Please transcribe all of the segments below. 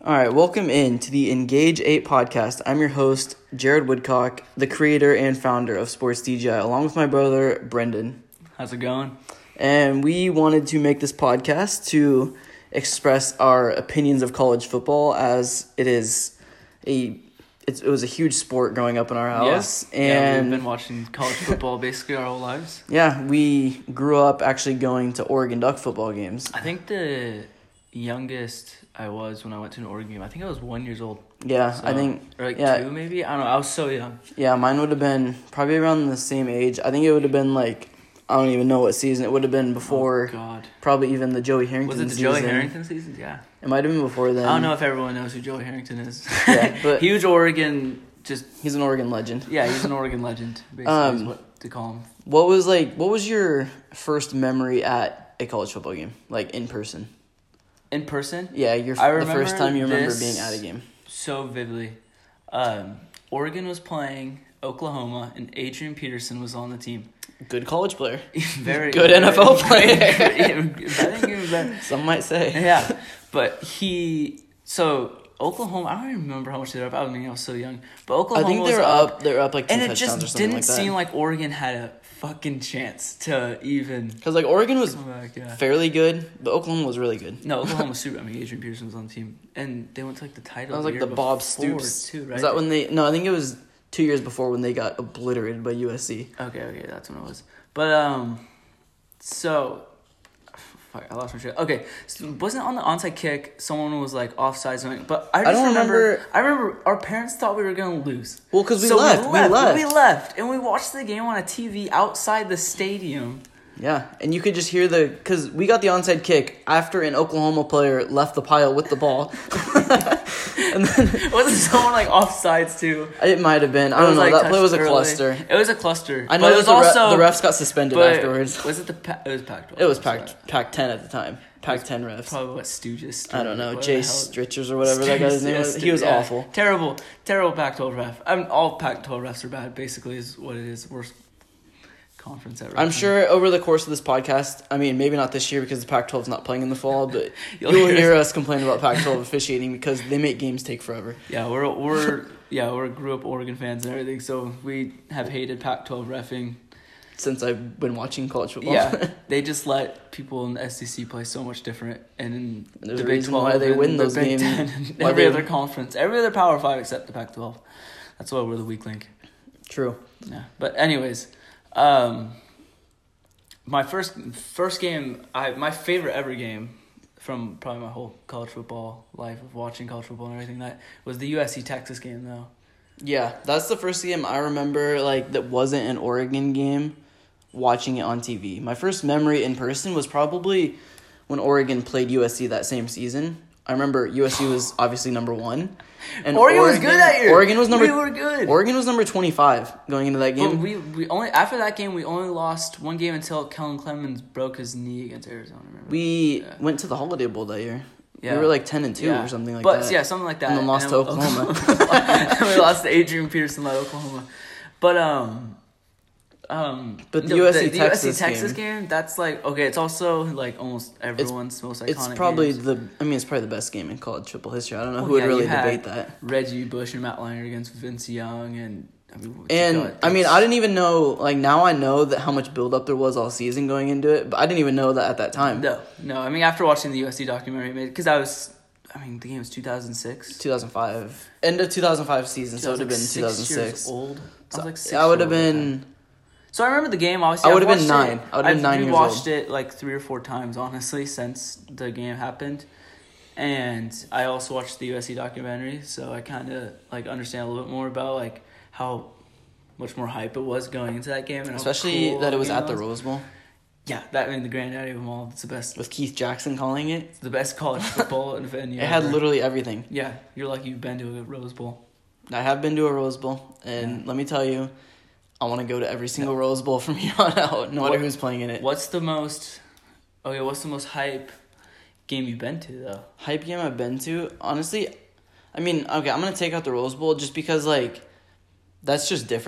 All right, welcome in to the Engage 8 podcast. I'm your host, Jared Woodcock, the creator and founder of Sports DGI, along with my brother, Brendan. How's it going? And we wanted to make this podcast to express our opinions of college football, as it was a huge sport growing up in our house. Yeah, we've been watching college football basically our whole lives. Yeah, we grew up actually going to Oregon Duck football games. I think the youngest I was when I went to an Oregon game, I think I was 1 year old. Yeah, So, I think... Or like yeah. 2 maybe? I don't know. I was so young. Yeah, mine would have been probably around the same age. I think it would have been like... I don't even know what season. It would have been before... Oh, God. Probably even the Joey Harrington Was it the season. Joey Harrington season? Yeah. It might have been before then. I don't know if everyone knows who Joey Harrington is. Yeah, but... Huge Oregon, He's an Oregon legend. Yeah, he's an Oregon legend, basically is what to call him. What was your first memory at a college football game? Like, in person? In person? Yeah, the first time you remember this being at a game. So vividly. Oregon was playing Oklahoma, and Adrian Peterson was on the team. Good college player. Very good NFL player. Some might say. Yeah, but Oklahoma, I don't even remember how much they were up. I was so young. But Oklahoma I think they were up like 2 and it touchdowns just or something didn't like that. seem like Oregon had a fucking chance to even... Because like Oregon was come back, yeah. fairly good, but Oklahoma was really good. No, Oklahoma was super... I mean, Adrian Peterson was on the team. And they went to like the title. That was like the Bob Stoops. Too, right? Was that when they... No, I think it was 2 years before when they got obliterated by USC. Okay, that's when it was. But, so... Fuck, I lost my shit. Okay, so wasn't on the onside kick, someone was like offside something, but I don't remember. I remember our parents thought we were going to lose. Well, because we left. We left, and we watched the game on a TV outside the stadium. Yeah, and you could just hear because we got the onside kick after an Oklahoma player left the pile with the ball. And then wasn't someone like offsides too? It might have been. I don't know. That play was a cluster. It was a cluster. I know it was also the refs got suspended afterwards. Was it it was Pac-12? It was Pac-10 at the time. Pac-10 refs. Probably what Stooges. I don't know. Jay Stritchers or whatever that guy's name was. He was awful. Terrible Pac-12 ref. All Pac-12 refs are bad. Basically, is what it is. Worst conference ever. I'm sure over the course of this podcast, I mean, maybe not this year because the Pac-12 is not playing in the fall, but you'll hear us complain about Pac-12 officiating because they make games take forever. Yeah, we're grew up Oregon fans and everything, so we have hated Pac-12 reffing since I've been watching college football. Yeah, they just let people in the SEC play so much different, and in there's the a Big reason 12 why they win and those the Big games. 10 and every other conference, every other Power 5 except the Pac-12. That's why we're the weak link. True. Yeah, but anyways, my first game, my favorite ever game from probably my whole college football life of watching college football and everything, that was the USC Texas game though. Yeah, that's the first game I remember that wasn't an Oregon game, watching it on TV. My first memory in person was probably when Oregon played USC that same season. I remember USC was obviously number 1. And Oregon was good that year. We were good. Oregon was number 25 going into that game. But we only after that game we only lost one game until Kellen Clemens broke his knee against Arizona. Remember? We went to the Holiday Bowl that year. Yeah. We were like 10-2 or something like that. But yeah, something like that. And then lost to Oklahoma. We lost to Adrian Peterson led Oklahoma. But the USC Texas game, that's like, okay, it's also like almost everyone's most iconic. It's probably games. It's probably the best game in college football history. I don't know who would really debate that. Reggie Bush and Matt Leinart against Vince Young I didn't even know, now I know that how much build up there was all season going into it, but I didn't even know that at that time. No. I mean, after watching the USC documentary, because the game was 2006. 2005. End of 2005 season, so it would have been 2006. Years old. I was like 6 I would have been... So I remember the game, obviously. I would have been 9. I would have been 9 years old. I've rewatched it like 3 or 4 times, honestly, since the game happened. And I also watched the USC documentary, so I kind of understand a little bit more about how much more hype it was going into that game. And especially cool that it was at the Rose Bowl. Yeah, the granddaddy of them all. It's the best. With Keith Jackson calling it. It's the best college football venue It had literally everything. Yeah, you're lucky you've been to a Rose Bowl. I have been to a Rose Bowl, and let me tell you, I want to go to every single Rose Bowl from here on out, no matter who's playing in it. What's the most hype game you've been to, though? Hype game I've been to? Honestly, I'm going to take out the Rose Bowl just because, that's just different.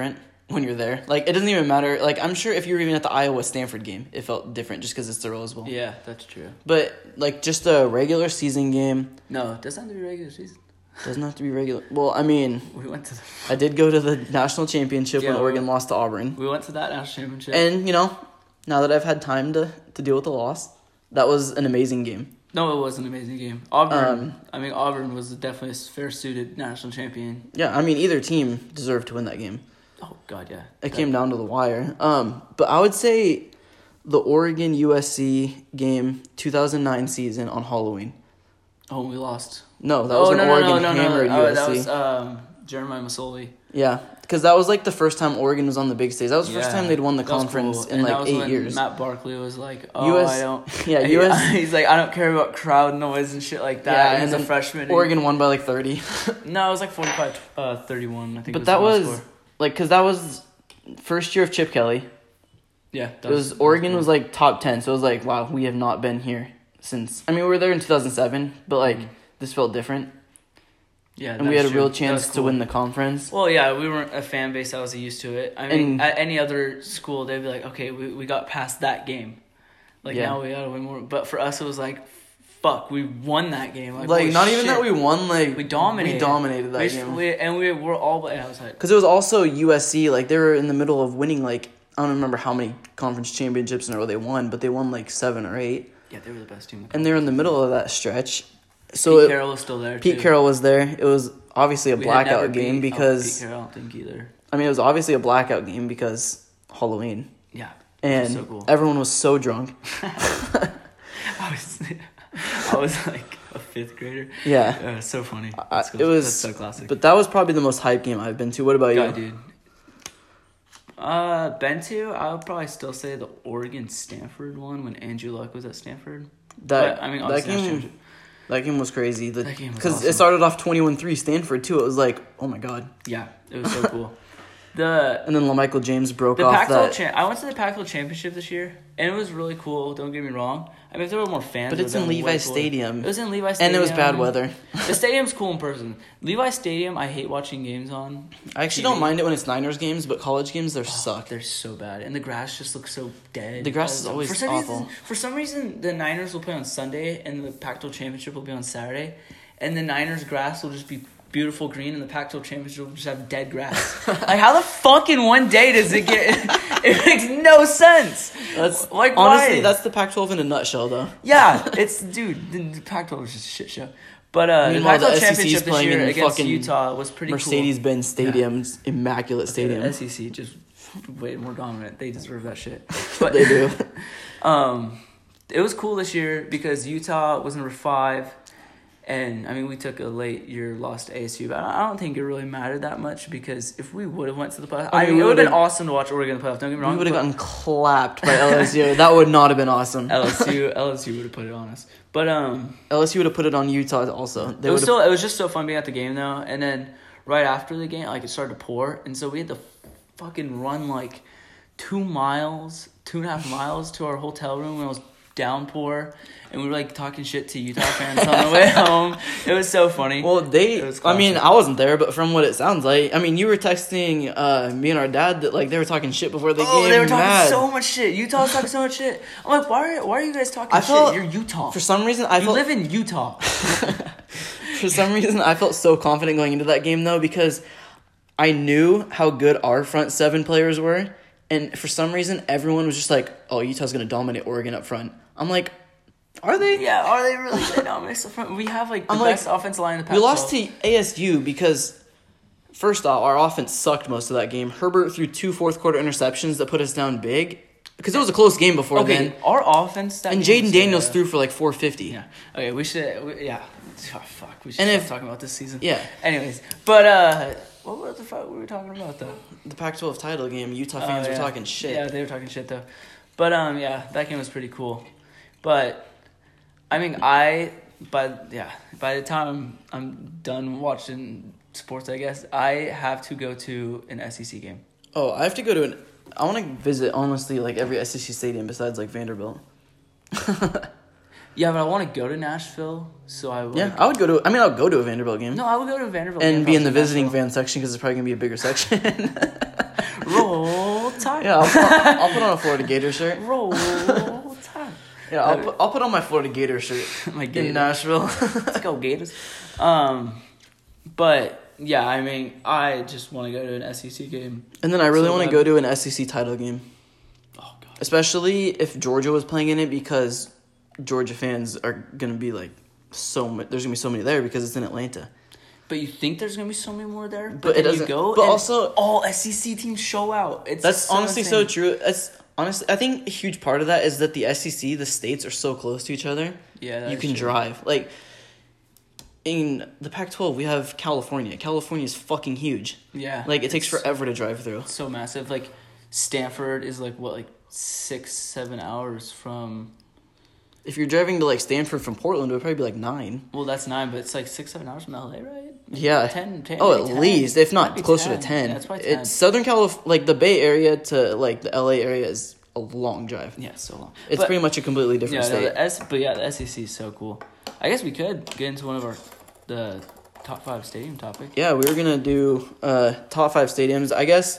when you're there. Like, it doesn't even matter. Like, I'm sure if you were even at the Iowa-Stanford game, it felt different just because it's the Rose Bowl. Yeah, that's true. But, like, just a regular season game No, it doesn't have to be regular season. doesn't have to be regular. Well, I mean, We went to I did go to the national championship when Oregon lost to Auburn. we went to that national championship. And, you know, now that I've had time to deal with the loss, that was an amazing game. No, it was an amazing game. Auburn was definitely a fair-suited national champion. Yeah, I mean, either team deserved to win that game. Oh, God, yeah. It came down to the wire. But I would say the Oregon USC game 2009 season on Halloween. Oh, we lost. No, that was when Oregon hammered USC. That was Jeremiah Masoli. Yeah, because that was like the first time Oregon was on the big stage. That was the first time they'd won the conference cool. in like 8 years. Matt Barkley was like, I don't... Yeah, He's like, I don't care about crowd noise and shit like that. Yeah, and he's a freshman. Oregon won by like 30. No, it was like 45-31, I think. But that was, like, because that was first year of Chip Kelly. Yeah. Oregon was like top 10, so it was like, wow, we have not been here since... I mean, we were there in 2007, but like, this felt different. Yeah, and we had a real chance to win the conference. Well, yeah, we weren't a fan base that was used to it. I mean, at any other school, they'd be like, okay, we got past that game. Like, now we gotta win more. But for us, it was like, fuck, we won that game. Like not even that we won, like... We dominated. We dominated that game. We were all... But I was like... Because it was also USC, like, they were in the middle of winning, like... I don't remember how many conference championships in a row they won, but they won, like, 7 or 8. Yeah, they were the best team. And they were in the middle of that stretch. So Pete Carroll was still there, Pete Carroll was there. It was obviously a blackout game because... Pete Carroll, I don't think either. I mean, it was obviously a blackout game because Halloween. Yeah. And so cool. Everyone was so drunk. I was like a 5th grader. Yeah. So funny. That's so classic. But that was probably the most hype game I've been to. What about you? Yeah, dude. Been to, I would probably still say the Oregon-Stanford one when Andrew Luck was at Stanford. That game was crazy. That game was because awesome. It started off 21-3 Stanford too. It was like, oh my god. Yeah, it was so cool. And then LaMichael James broke off that. I went to the Pac-12 championship this year, and it was really cool. Don't get me wrong. I mean, if there were more fans, but it's in Levi Stadium. It was in Levi Stadium, and it was bad weather. The stadium's cool in person. Levi Stadium, I hate watching games on. I actually don't mind it when it's Niners games, but college games suck. They're so bad, and the grass just looks so dead. The grass is always awful. For some reason, the Niners will play on Sunday, and the Pac-12 championship will be on Saturday, and the Niners grass will just be beautiful green, and the Pac-12 championship will just have dead grass. Like, how the fuck in one day does it get? It makes no sense. That's like, honestly, why? That's the Pac-12 in a nutshell, though. Yeah, it's the Pac-12 is just a shit show. But the Pac-12 championship this year against Utah was pretty cool. Mercedes-Benz Stadium's immaculate stadium. The SEC just way more dominant. They deserve that shit. But, they do. It was cool this year because Utah was number 5. And, I mean, we took a late year loss to ASU, but I don't think it really mattered that much because if we would have went to the playoffs, it would have been awesome to watch Oregon in the playoffs. Don't get me wrong. We would have gotten clapped by LSU. That would not have been awesome. LSU would have put it on us. But LSU would have put it on Utah also. It was just so fun being at the game, though. And then right after the game, like, it started to pour. And so we had to fucking run, like, 2.5 miles to our hotel room when it was downpour, and we were like talking shit to Utah fans on the way home. It was so funny. Well, I mean, I wasn't there, but from what it sounds like, I mean, you were texting me and our dad that like they were talking shit before the game. Oh, they were talking so much shit. Utah was talking so much shit. I'm like, why are you guys talking shit? You're Utah. For some reason, you live in Utah. For some reason, I felt so confident going into that game though because I knew how good our front 7 players were, and for some reason, everyone was just like, "Oh, Utah's gonna dominate Oregon up front." I'm like, are they? Yeah, are they really? We have like the best offensive line in the Pac-12. We lost to ASU because, first off, our offense sucked most of that game. Herbert threw 2 fourth-quarter interceptions that put us down big because it was a close game before then. Our offense... And Jaden Daniels threw for like 450. Yeah. Okay, we should... Yeah. Oh, fuck. We should stop talking about this season. Yeah. Anyways. But, what the fuck were we talking about, though? The Pac-12 title game. Utah fans were talking shit. Yeah, they were talking shit, though. But, yeah, that game was pretty cool. But, I mean, by the time I'm done watching sports, I guess, I have to go to an SEC game. Oh, I have to go to I want to visit, honestly, like, every SEC stadium besides, like, Vanderbilt. Yeah, but I want to go to Nashville, so I would... Yeah, I'll go to a Vanderbilt game. No, I would go to a Vanderbilt game. And be in the visiting fan section because it's probably going to be a bigger section. Tide. Yeah, I'll put on a Florida Gator shirt. Roll Tide. Yeah, I'll put on my Florida Gator shirt My Gator. in Nashville. Let's go Gators. But yeah, I mean, I just want to go to an SEC game. And then I really So want to bad. go to an SEC title game, Oh god. especially if Georgia was playing in it, because Georgia fans are gonna be like so much. There's gonna be so many there because it's in Atlanta. But you think there's gonna be so many more there? But it then doesn't- You go but and also- all SEC teams show out. That's honestly so insane. true. That's honestly, I think a huge part of that is that the SEC, the states are so close to each other. Yeah, that You is can true. drive. Like in the Pac-12, we have California. California is fucking huge. Yeah. Like it takes it's forever to drive through. So massive. Like Stanford is like 6-7 hours from. If you're driving to like Stanford from Portland, it would probably be like 9. Well, that's 9, but it's like 6-7 hours from LA, right? Yeah. 10. Oh, maybe at 10. least, if not Might be closer 10. to 10. Yeah, it's probably 10. It's Southern California, like the Bay Area to like the LA area is a long drive. Yeah, it's so long. It's pretty much a completely different yeah, state. the SEC is so cool. I guess we could get into one of the top 5 stadium topics. Yeah, we were gonna do top 5 stadiums. I guess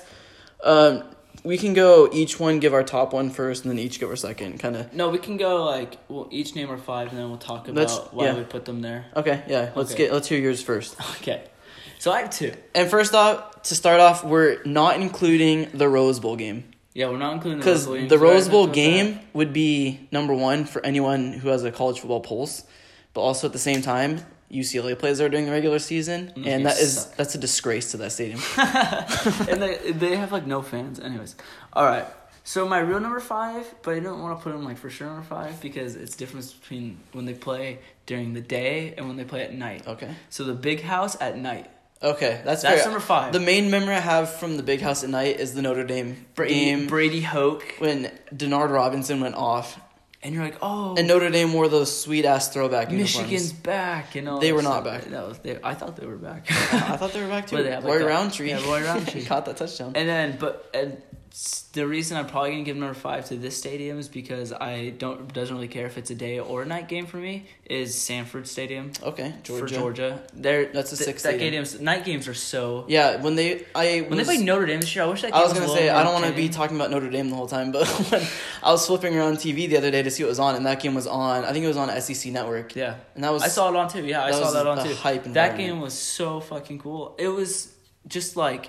we can go each one give our top one first, and then each give our second. Kind of. No, we can go like we'll each name our 5, and then we'll talk about why we put them there. Okay, yeah. Let's hear yours first. Okay, so I have 2. And first off, to start off, we're not including the Rose Bowl game. Yeah, we're not including Because the Rose Bowl. the Rose Bowl game would be number 1 for anyone who has a college football pulse, but also at the same time, UCLA plays there during the regular season, and that's a disgrace to that stadium. And they have like no fans. Anyways, all right. So my real number 5, but I don't want to put them like for sure number 5 because it's difference between when they play during the day and when they play at night. Okay. So the Big House at night. Okay, that's That's fair. number 5. The main memory I have from the Big House at night is the Notre Dame game Brady Hoke, when Denard Robinson went off, and you're like, oh, and Notre Dame wore those sweet ass throwback Michigan's uniforms. back, and all. They that were not stuff. back. I thought they were back. I thought they were back too. But they have, like, Roy that- Roundtree. yeah, Roy Roundtree. caught that touchdown. And then, the reason I'm probably gonna give number 5 to this stadium is because doesn't really care if it's a day or a night game for me. Is Sanford Stadium Okay, Georgia. for Georgia? That's a 6 stadium. Night games are so. Yeah, when They play Notre Dame this year, I wish that game I was gonna a say little I more don't want to be entertaining. talking about Notre Dame the whole time, but when I was flipping around TV the other day to see what was on, and that game was on. I think it was on SEC Network. Yeah, and that was I saw it on too. Yeah, I that saw was that on the too. hype That environment. game was so fucking cool. It was just like.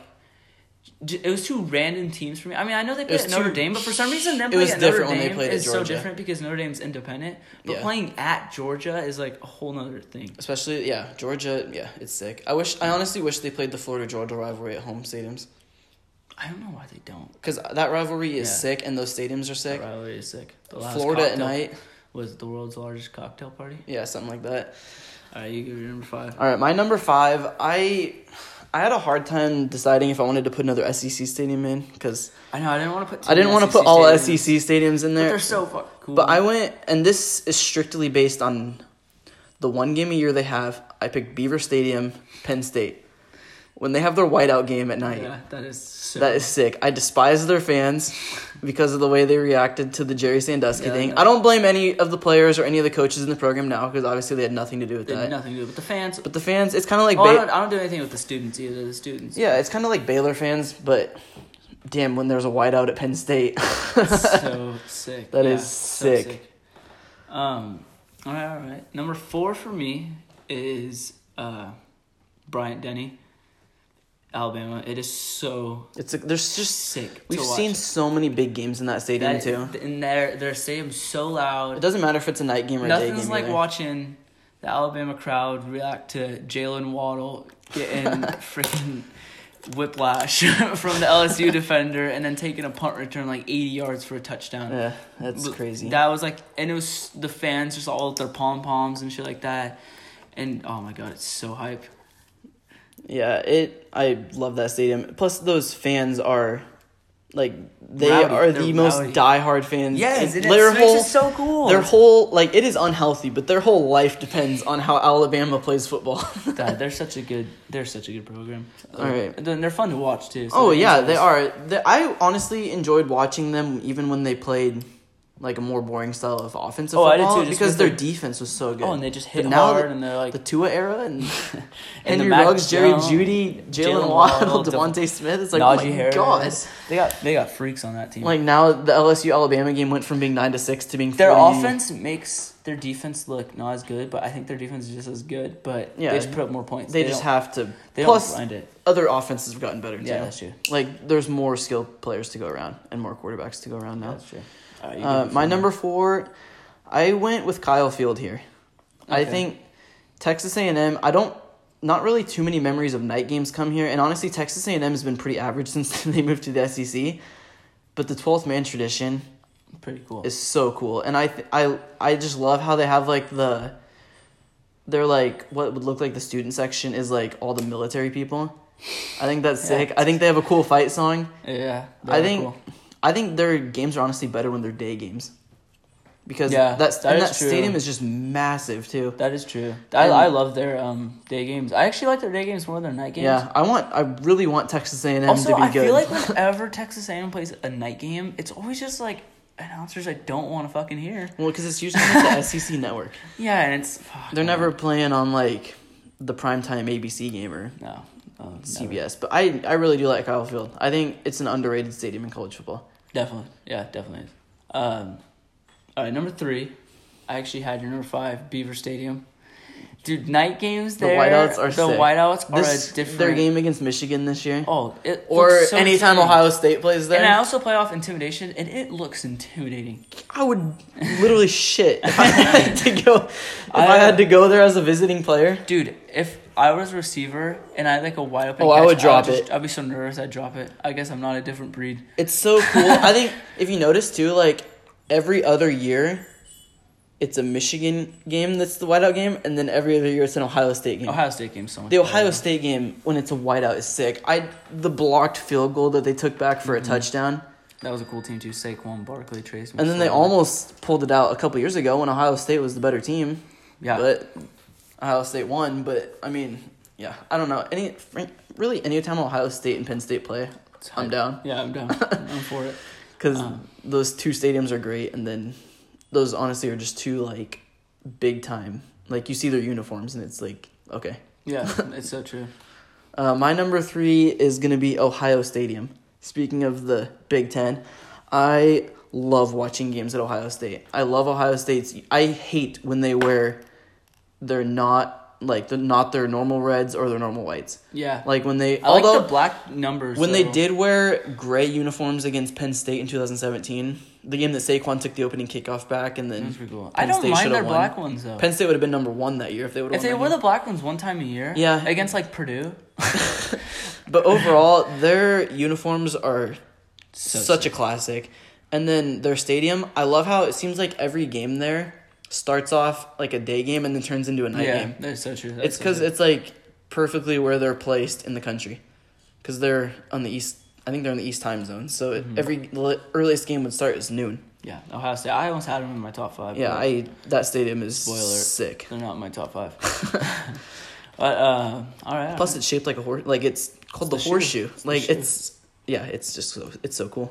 It was 2 random teams for me. I mean, I know they played was at Notre two- Dame, but for some reason, them It was playing at Notre different when they Dame played at is so Georgia. different because Notre Dame's independent. But Yeah. playing at Georgia is like a whole nother thing. Especially, yeah, Georgia, yeah, it's sick. I honestly wish they played the Florida-Georgia rivalry at home stadiums. I don't know why they don't. Because that rivalry is Yeah. sick, and those stadiums are sick. That rivalry is sick. The last Florida at cocktail night, was the world's largest cocktail party. yeah, something like that. All right, you give your number 5. All right, my number 5, I had a hard time deciding if I wanted to put another SEC stadium in, because I know I didn't want to put. I didn't want to put all stadiums, SEC stadiums in But there. they're so fucking cool. But I went, and this is strictly based on the one game a year they have. I picked Beaver Stadium, Penn State. When they have their whiteout game at night, Yeah, that is so. that is sick. I despise their fans because of the way they reacted to the Jerry Sandusky Yeah, thing. yeah. I don't blame any of the players or any of the coaches in the program now, because obviously they had nothing to do with They had that. nothing to do with the fans. But the fans, it's kind of like... I don't do anything with the students either. The students. yeah, it's kind of like Baylor fans, but damn, when there's a whiteout at Penn State. So sick. That Yeah, is so sick. All right. Number 4 for me is Bryant Denny, Alabama. It is so There's just... sick. We've to watch. seen so many big games in that stadium, too. And their stadium's so loud. It doesn't matter if it's a night game or a day game. Nothing's like either. watching the Alabama crowd react to Jalen Waddle getting freaking whiplash from the LSU defender and then taking a punt return like 80 yards for a touchdown. Yeah, that's But crazy. That was like, and it was the fans just all with their pom-poms and shit like that. And oh my god, it's so hype. Yeah, I love that stadium. Plus, those fans are, like, they Rowdy. are They're the most rowdy. diehard fans. Yes, And it their makes whole, it so cool. Their whole, like, it is unhealthy, but their whole life depends on how Alabama plays football. God, they're such a good program. All right. And then they're fun to watch too. So Oh, it yeah, is- they are. I honestly enjoyed watching them even when they played like a more boring style of offensive Oh, I did football too, just because with their their- defense was so good. Oh, and they just hit But now hard, and they're like the Tua era and and Henry the Mac Ruggs, Jerry Jones, Judy, Jalen Jalen Waddle, Waddle, Devontae Smith. It's like, Najee oh my Harris. god. They got freaks on that team. Like now the LSU Alabama game went from being 9-6 to being 40. Their offense makes their defense look not as good, but I think their defense is just as good. But Yeah. they just put up more points. They just have to. They Plus, don't grind it. other offenses have gotten better too. Yeah, that's true. Like there's more skilled players to go around and more quarterbacks to go around now. That's true. All right, you give it My four. number 4, I went with Kyle Field here. I Okay. think Texas A&M. Not really too many memories of night games come here, and honestly, Texas A&M has been pretty average since they moved to the SEC. But the 12th man tradition Pretty cool. is so cool, and I just love how they have like they're like what would look like the student section is like all the military people. I think that's sick. I think they have a cool fight song. Yeah. I think their games are honestly better when they're day games. Because Yeah, that is true. stadium is just massive too. That is true. I love their day games. I actually like their day games more than night games. Yeah, I really want Texas A&M Also, to be I good. feel like whenever Texas A&M plays a night game, it's always just like announcers I don't want to fucking hear. Well, because it's usually like the SEC network. Yeah, and it's They're never playing on like the primetime ABC game or no CBS. But I really do like Kyle Field. I think it's an underrated stadium in college football. Definitely, yeah, definitely is. All right, number 3. I actually had your number 5, Beaver Stadium. Dude, night games The there. whiteouts are the sick. whiteouts are a different. Their game against Michigan this year. Oh, it Or looks so anytime intimidating. Ohio State plays there. And I also play off intimidation, and it looks intimidating. I would literally shit if I had to go. If I had to go there as a visiting player. Dude, if I was a receiver and I had like a wide open Oh, I catch, would drop it. I'd be so nervous I'd drop it. I guess I'm not a different breed. It's so cool. I think if you notice too, like every other year, it's a Michigan game that's the whiteout game, and then every other year it's an Ohio State game. Ohio State game's so much The better. Ohio State game when it's a whiteout is sick. The blocked field goal that they took back for a touchdown, That was a cool team too. Saquon Barkley, Trace. and then they almost pulled it out a couple years ago when Ohio State was the better team. Yeah. But Ohio State won. But I mean, yeah, I don't know. Anytime Ohio State and Penn State play, I'm down. Yeah, I'm down. I'm for it. Because those two stadiums are great, and then those honestly are just two like big time. Like you see their uniforms, and it's like okay. Yeah, it's so true. My number 3 is gonna be Ohio Stadium. Speaking of the Big Ten, I love watching games at Ohio State. I love Ohio State's. I hate when they wear, they're not their normal reds or their normal whites. Yeah. Like when they, I like the black numbers. when they though. did wear gray uniforms against Penn State in 2017, the game that Saquon took the opening kickoff back, and then That's pretty cool. Penn I don't State mind should've their won. black ones though. Penn State would have been number 1 that year if they would have. If they wore the black ones one time a year, Yeah. against like Purdue, But overall, their uniforms are So such a classic. And then their stadium, I love how it seems like every game there starts off like a day game and then turns into a night yeah, game. that's so true. It's because it's like perfectly where they're placed in the country. Because they're on the east, I think they're in the east time zone. So the earliest game would start is noon. yeah, Ohio State. I almost had them in my top 5. Yeah, but that stadium is Spoiler. sick. they're not in my top 5. But all right. Plus, it's shaped like a horse. Like it's called It's the the horseshoe. shoe. Like It's the shoe. it's just it's so cool.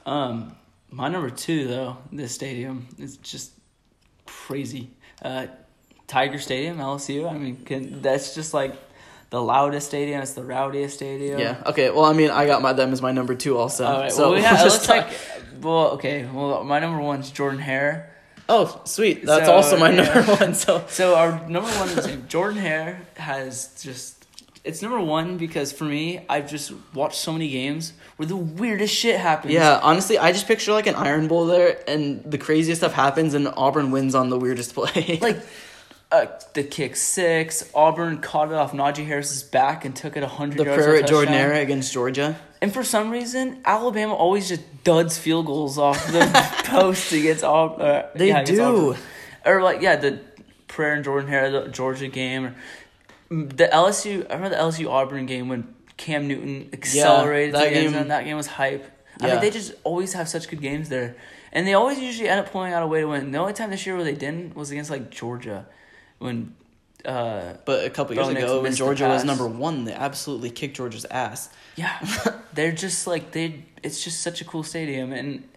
My number 2 though, this stadium is just crazy. Tiger Stadium, LSU. I mean, that's just like the loudest stadium. It's the rowdiest stadium. Yeah. Okay. Well, I mean, I got them as my number 2 also. All right. So well, yeah. It just looks like. Well, okay. Well, my number 1 is Jordan Hare. Oh, sweet. That's So, also my yeah. number 1. So our number 1 is the same. Jordan Hare has just. It's number 1 because for me, I've just watched so many games where the weirdest shit happens. Yeah. Honestly, I just picture like an Iron Bowl there, and the craziest stuff happens, and Auburn wins on the weirdest play. Like. The kick 6, Auburn caught it off Najee Harris's back and took it 100 the yards. prayer for a at Jordan touchdown. Era against Georgia. And for some reason, Alabama always just duds field goals off the post against Auburn. They do. Or the prayer and Jordan Hare, the Georgia game. The LSU, I remember the LSU Auburn game when Cam Newton accelerated that to the end game- zone. That game was hype. I Yeah. mean, they just always have such good games there. And they always usually end up pulling out a way to win. The only time this year where they didn't was against like Georgia. When But a couple years Bo Nix ago, when missed the Georgia was pass. number 1, they absolutely kicked Georgia's ass. Yeah, they're just like it's just such a cool stadium, and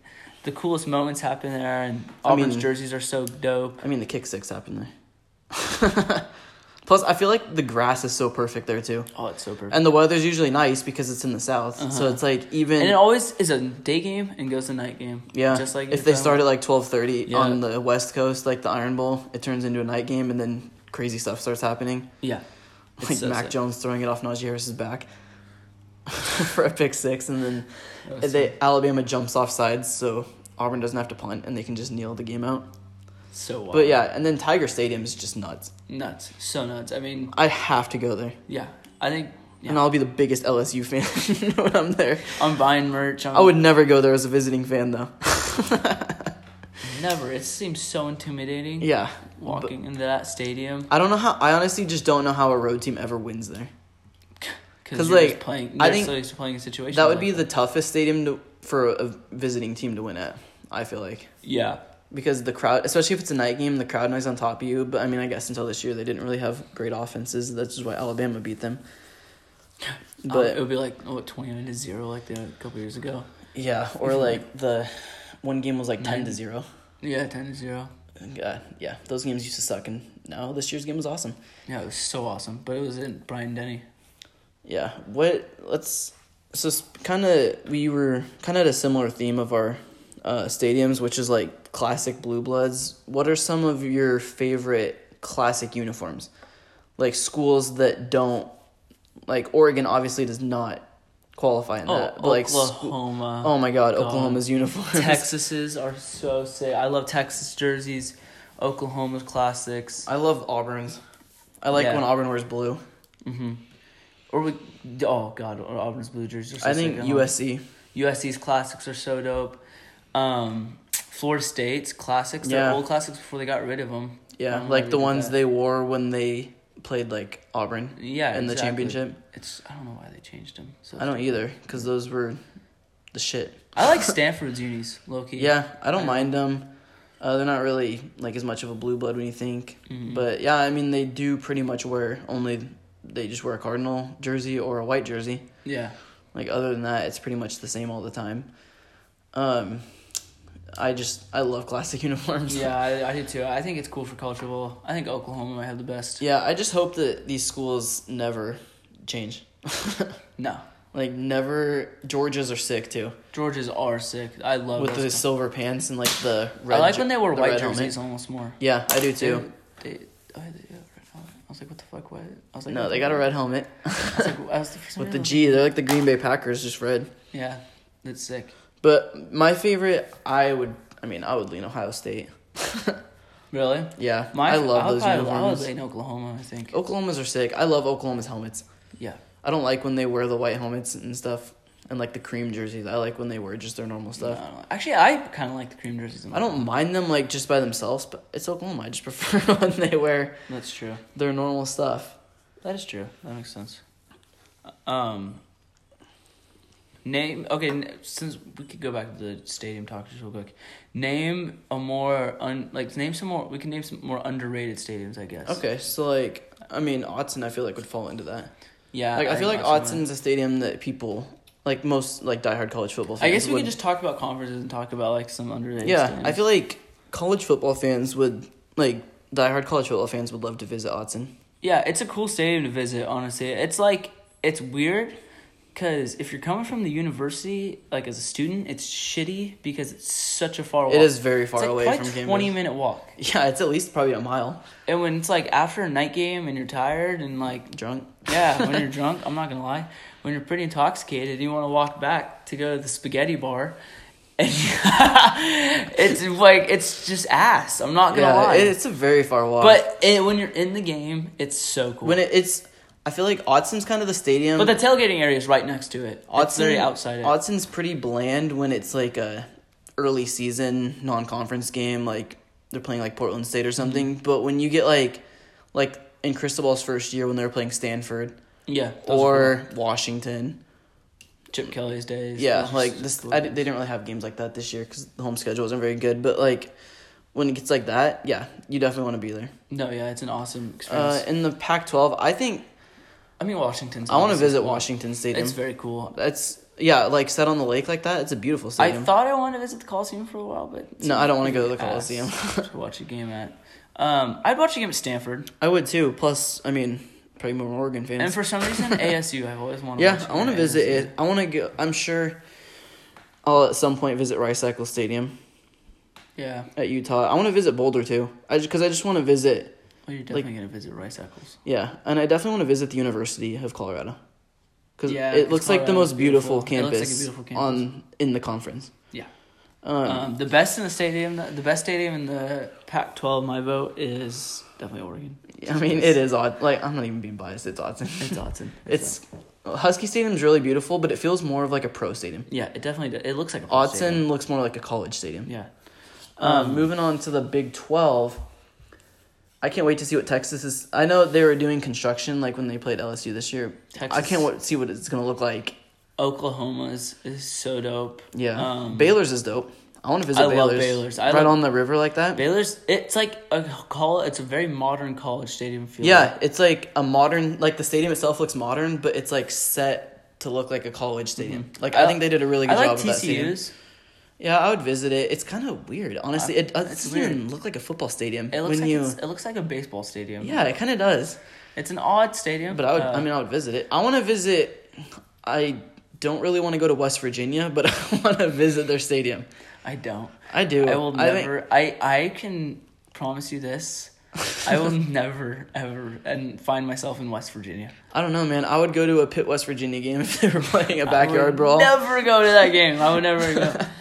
the coolest moments happen there, and I Auburn's mean- jerseys are so dope. I mean, the kick six happened there. Plus, I feel like the grass is so perfect there too, Oh, it's so perfect. and the weather's usually nice because it's in the south. So Uh-huh. it's like even And it always is a day game and goes to night game. yeah. Just like if they start at like 12:30 Yeah. on the West Coast, like the Iron Bowl, it turns into a night game, and then crazy stuff starts happening. Yeah. It's Like so Mac sick. Jones throwing it off Najee Harris's back for a pick six, and then That was Alabama jumps off sides, so Auburn doesn't have to punt, and they can just kneel the game out. so wild. But yeah, and then Tiger Stadium is just nuts. Nuts. So nuts. I mean, I have to go there, yeah. I think and I'll be the biggest LSU fan when I'm there. I'm buying merch. I would never go there as a visiting fan, though. never. It seems so intimidating. Yeah, Walking into that stadium. I don't know how. I honestly just don't know how a road team ever wins there. 'Cause, you're like, just playing, I you're think so used to playing in situations That would like be the toughest stadium for a visiting team to win at. I feel like. Yeah. Because the crowd, especially if it's a night game, the crowd noise on top of you. But I mean, I guess until this year, they didn't really have great offenses. That's just why Alabama beat them. But it would be like 29-0 like a couple years ago. yeah, or like the one game was like 10-0. Yeah, 10-0. Yeah, those games used to suck, and now this year's game was awesome. Yeah, it was so awesome. But it was in Brian Denny. Yeah, we were kind of at a similar theme of our stadiums, which is like classic blue bloods. What are some of your favorite classic uniforms? Like schools that don't, like Oregon obviously does not qualify in that. But like Oklahoma. oh my god, Oklahoma's uniforms. Texas's are so sick. I love Texas jerseys. Oklahoma's classics. I love Auburn's. I like Yeah. when Auburn wears blue. Mm-hmm. Or Auburn's blue jerseys are so I think sick. USC. USC's classics are so dope. Florida State's classics, Yeah. they're old classics before they got rid of them. I Yeah, don't know why like they the did ones that. they wore when they played like Auburn Yeah, in the exactly. championship. I don't know why they changed them. So I don't either, because those were the shit. I like Stanford's unis, low key. Yeah, I don't I mind them. They're not really like as much of a blue blood when you think. Mhm. But yeah, I mean they do pretty much they just wear a Cardinal jersey or a white jersey. Yeah. Like other than that, it's pretty much the same all the time. I love classic uniforms. Yeah, I do too. I think it's cool for college football. I think Oklahoma might have the best. Yeah, I just hope that these schools never change. No. Like never. Georgia's are sick too. Georgia's are sick. I love With the those. silver pants and like the red. I like when they wore the white red jerseys helmet. almost more. Yeah, I do too. They have red helmet. I was like, what the fuck? What? I was like, No, what they the got a fuck? red helmet I was like, for some with the reason, G. They're like the Green Bay Packers, just red. Yeah, that's sick. But my favorite, I would lean Ohio State. Really? Yeah, I love those I would uniforms. lean Oklahoma, I think. Oklahoma's are sick. I love Oklahoma's helmets. Yeah. I don't like when they wear the white helmets and stuff, and like the cream jerseys. I like when they wear just their normal stuff. No. Actually, I kind of like the cream jerseys. I don't mind them like just by themselves, but it's Oklahoma. I just prefer when they wear That's true. their normal stuff. That is true. That makes sense. Since we could go back to the stadium talk just real quick. Name some more. We can name some more underrated stadiums, I guess. Okay, so like, I mean, Autzen, I feel like would fall into that. Yeah. Like, I feel like Autzen would. Autzen's a stadium that people, like most like diehard college football fans. I guess we would, could just talk about conferences and talk about like some underrated. Yeah, stadiums. I feel like college football fans would like diehard college football fans would love to visit Autzen. Yeah, it's a cool stadium to visit, honestly. It's weird because if you're coming from the university, like as a student, it's shitty because it's such a far walk. It is very far It's like away probably from Cambridge. 20-minute walk. Yeah, it's at least probably a mile. And when it's like after a night game and you're tired and like, Drunk. yeah, when you're drunk, I'm not going to lie, when you're pretty intoxicated, you want to walk back to go to the spaghetti bar. And it's just ass. I'm not going to lie. It's a very far walk. But when you're in the game, it's so cool. I feel like Autzen's kind of the stadium. But the tailgating area is right next to it. It's very outside it. Autzen's pretty bland when it's like a early season non-conference game, like they're playing like Portland State or something. Mm-hmm. But when you get like in Cristobal's first year when they were playing Stanford Yeah. those are or Washington, cool. Chip Kelly's days. yeah, Those are like just cool they days. didn't really have games like that this year because the home schedule wasn't very good. But like when it gets like that, yeah, you definitely want to be there. No, yeah, it's an awesome experience. In the Pac-12, I think Washington's I want to honestly visit cool. Washington Stadium. It's very cool. That's Yeah, like set on the lake like that. It's a beautiful I stadium. thought I wanted to visit the Coliseum for a while, but No, I don't want to go to the Coliseum. to watch a game at. I'd watch a game at Stanford, I would too. Plus, I mean, probably more Oregon fans. and for some reason ASU. I've always wanted. Yeah, to watch I want to at visit ASU. it. I want to go. I'm sure I'll at some point visit Rice Eccles Stadium Yeah, at Utah. I want to visit Boulder too. Because I just want to visit. well, you're definitely gonna visit Rice Eccles. Yeah, and I definitely want to visit the University of Colorado. Because Yeah, it looks like the Colorado's most beautiful beautiful. It looks campus, like a beautiful campus. in the conference. Yeah. Um, The best in the stadium, the best stadium in the Pac-12, my vote is definitely Oregon. I mean, it is odd. Like, I'm not even being biased. It's Autzen. It's Autzen. It's Husky Stadium's really beautiful, but it feels more of like a pro stadium. Yeah, it definitely does. It looks like a stadium. Autzen looks more like a college stadium. Yeah. Moving on to the Big 12. I can't wait to see what Texas is. I know they were doing construction like when they played LSU this year. Texas, I can't wait to see what it's going to look like. Oklahoma is so dope. Yeah. Baylor's is dope. I want to visit I love Baylor's. Baylor's. Right on the river like that. Baylor's, it's like it's a very modern college stadium feel. Yeah, it's like a modern, like the stadium itself looks modern, but it's like set to look like a college stadium. Mhm. Like I think they did a really good I job like with that stadium. TCU's. Yeah, I would visit it. It's kind of weird, honestly. It It's doesn't weird. even look like a football stadium. It looks when like it looks like a baseball stadium. Yeah, it kind of does. It's an odd stadium. But I would visit it. I want to visit. I don't really want to go to West Virginia, but I want to visit their stadium. I don't. I do. I will never. I can promise you this. I will never ever and find myself in West Virginia. I don't know, man. I would go to a Pitt, West Virginia game if they were playing a backyard brawl. Never go to that game. I would never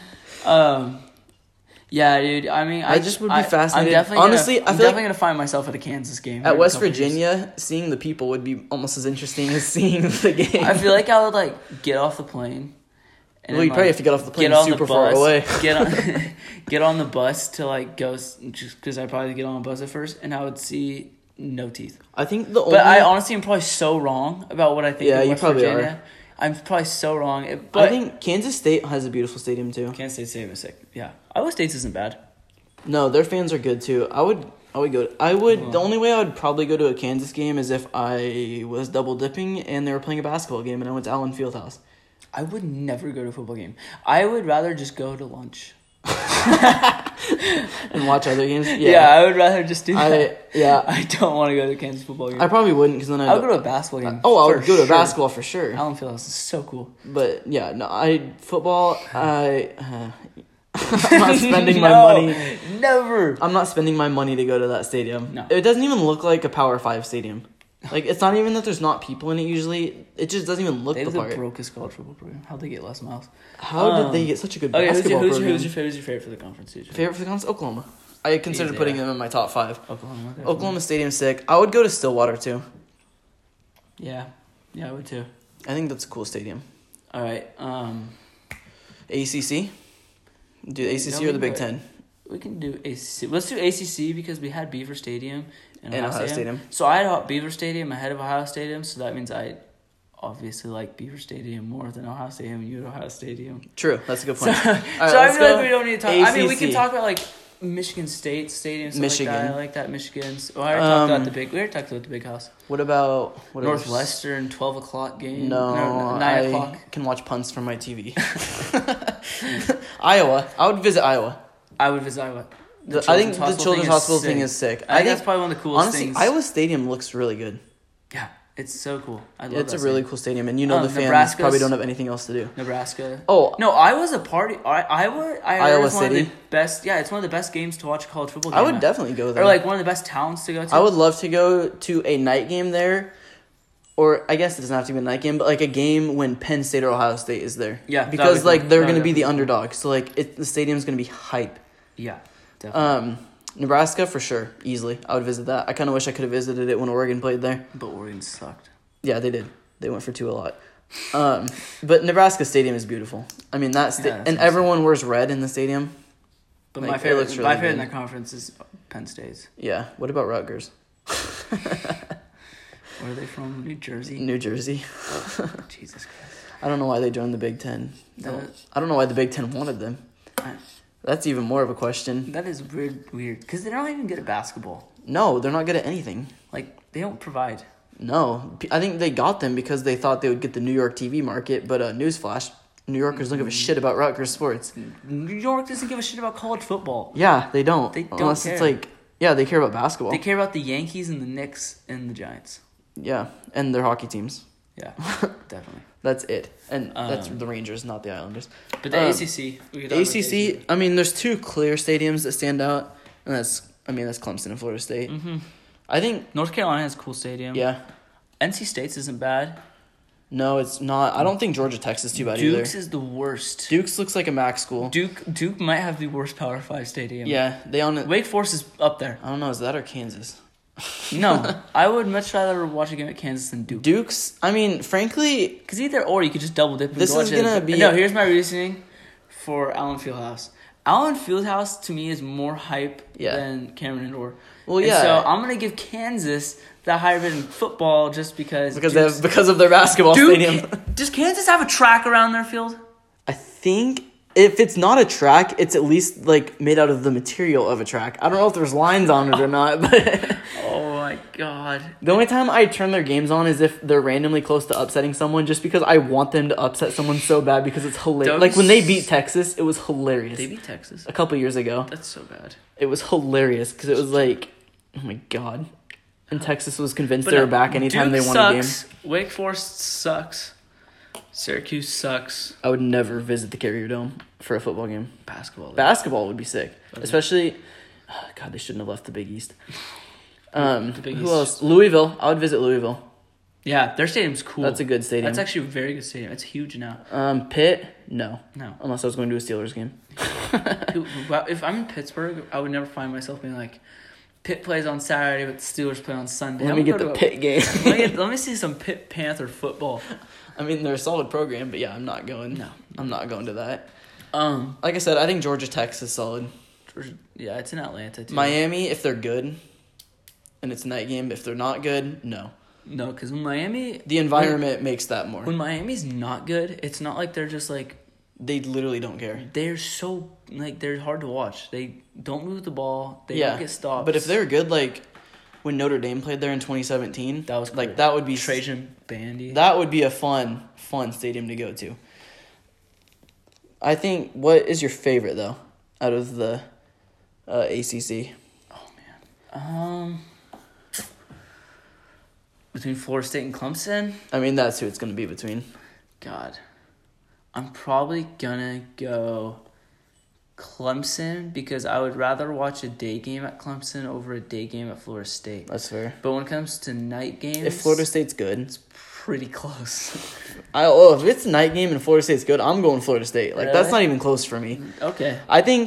go. Yeah, dude. I mean, I just would be fascinated. I'm definitely Honestly, I feel definitely like gonna find myself at a Kansas game at in a West couple years. Virginia, seeing the people would be almost as interesting as seeing the game. I feel like I would like get off the plane. Well, then, you probably have to get off the plane get on super the far bus, away. get on the bus to like go just because I'd probably get on a bus at first, and I would see no teeth. I think the only. But I honestly am probably so wrong about what I think. Yeah, of you West probably Virginia. are. I'm probably so wrong. But I think Kansas State has a beautiful stadium too. Kansas State Stadium is sick. Yeah, Iowa State's isn't bad. No, their fans are good too. I would go. The only way I would probably go to a Kansas game is if I was double dipping and they were playing a basketball game and I went to Allen Fieldhouse. I would never go to a football game. I would rather just go to lunch. And watch other games. Yeah, I would rather just do that. Yeah. I don't want to go to the Kansas football game. I probably wouldn't because then I would go to a basketball game. I would for go to sure. basketball for sure. Allen Fieldhouse is so cool. But yeah, no, football. I'm not spending my money. Never. I'm not spending my money to go to that stadium. No. It doesn't even look like a Power 5 stadium. Like, it's not even that there's not people in it usually. It just doesn't even look They the have the part. brokest college football program. How'd they get Les Miles? How did they get such a good Okay, basketball program? who's your favorite for the conference? Favorite for the conference? Oklahoma. I considered Easy, putting yeah. them in my top 5. Oklahoma. definitely. Oklahoma Stadium's sick. I would go to Stillwater too. Yeah. Yeah, I would too. I think that's a cool stadium. All right. ACC? Do ACC No, or the we Big can- Ten? We can do ACC. Let's do ACC because we had Beaver Stadium and Ohio Stadium. So I had Beaver Stadium ahead of Ohio Stadium, so that means I obviously like Beaver Stadium more than Ohio Stadium. You had Ohio Stadium. True, that's a good So, point. so All right, I let's feel go like we don't need to talk. I mean, we can ACC. talk about like Michigan State Stadium, stuff Michigan. like that. I like that Michigan's. Oh, I already talked about the big. We already talked about the big house. What about Northwestern 12 o'clock game. No, 9 o'clock. can watch punts from my TV. Iowa. I would visit Iowa. I would visit Iowa. I think the Children's Hospital thing is sick. I think that's probably one of the coolest honestly, things. Iowa Stadium looks really good. Yeah, it's so cool. I love It's that a really stadium. cool stadium, and you know the fans Nebraska's- probably don't have anything else to do. Nebraska. Oh, No, Iowa's a party. Iowa Iowa is one of the City? best. Yeah, it's one of the best games to watch college football. I would definitely go there. Or like one of the best towns to go to. I would love to go to a night game there, or I guess it doesn't have to be a night game, but like a game when Penn State or Ohio State is there. Yeah, that'd because be like cool. they're That'd gonna be be the cool. underdog, so like the stadium's gonna be hype. Yeah, definitely. Nebraska for sure, easily. I would visit that. I kind of wish I could have visited it when Oregon played there. But Oregon sucked. Yeah, they did. They went for 2 a lot. But Nebraska Stadium is beautiful. I mean that's Yeah, that's and nice. everyone wears red in the stadium. But Like, my it favorite, looks really my favorite in good. that conference is Penn State's. Yeah. What about Rutgers? Where are they from? New Jersey. New Jersey. Jesus Christ. I don't know why they joined the Big Ten. That- I don't know why the Big Ten wanted them. That's even more of a question. That is weird. Because they're not even good at basketball. No, they're not good at anything. Like they don't provide. No, I think they got them because they thought they would get the New York TV market. But newsflash, New Yorkers don't give a shit about Rutgers sports. New York doesn't give a shit about college football. Yeah, they don't. They don't Unless care. it's like, yeah, they care about basketball. They care about the Yankees and the Knicks and the Giants. Yeah, and their hockey teams. Yeah, definitely. That's it. And that's the Rangers, not the Islanders. But the ACC. We could talk about the ACC, I mean, there's two clear stadiums that stand out, and that's Clemson and Florida State. Mm-hmm. I think, North Carolina has a cool stadium. yeah. NC State's isn't bad. No, it's not. I don't think Georgia Tech's is too bad Duke's either. is the worst. Duke's looks like a MAC school. Duke might have the worst Power 5 stadium. Yeah, they on it. Wake Forest is up there. I don't know, is that or Kansas? No, I would much rather watch a game at Kansas than Duke. Duke's, I mean, frankly, Because either or, you could just double dip. And This go is watch gonna it. be- No, here's my reasoning for Allen Fieldhouse. Allen Fieldhouse to me is more hype Yeah. than Cameron Indoor. well, And yeah. so I'm gonna give Kansas the higher bid in football just because. because of their basketball stadium. Does Kansas have a track around their field? I think if it's not a track, it's at least like made out of the material of a track. I don't know if there's lines on it or not, but Oh my god. the only time I turn their games on is if they're randomly close to upsetting someone, just because I want them to upset someone so bad because it's hilarious. Doug's- Like when they beat Texas, it was hilarious. They beat Texas. A couple years ago, That's so bad. it was hilarious because it was like, oh my god, and Texas was convinced But they were no, back anytime Duke they won a game. sucks. Wake Forest sucks. Syracuse sucks. I would never visit the Carrier Dome for a football game. Basketball. Basketball would be sick, Okay. especially. God, they shouldn't have left the Big East. The Big Who East. else? Louisville. I would visit Louisville. Yeah, their stadium's cool. That's a good stadium. That's actually a very good stadium. It's huge now. Pitt. No, No. unless I was going to a Steelers game. If I'm in Pittsburgh, I would never find myself being like, Pitt plays on Saturday, but the Steelers play on Sunday. Let I'm me gonna get go the to a- Pitt game. let me see some Pitt Panther football. I mean, they're a solid program, but yeah, I'm not going. No. I'm not going to that. Um, Like I said, I think Georgia Tech's is solid. yeah, it's in Atlanta too. Miami, if they're good, and it's a night game. If they're not good, no. No, because Miami. The environment makes that more. When Miami's not good, it's not like they're just like They literally don't care. they're so like they're hard to watch. They don't move the ball. They Yeah, don't get stopped. But if they're good, like when Notre Dame played there in 2017, That was like cool. that would be Trajan Bandy. That would be a fun stadium to go to. I think. What is your favorite though, out of the ACC? Between Florida State and Clemson, I mean, that's who it's going to be between. God, I'm probably gonna go Clemson because I would rather watch a day game at Clemson over a day game at Florida State. That's fair. But when it comes to night games, If Florida State's good, pretty close. if it's a night game and Florida State's good, I'm going Florida State. Like that's Really? not even close for me. Okay.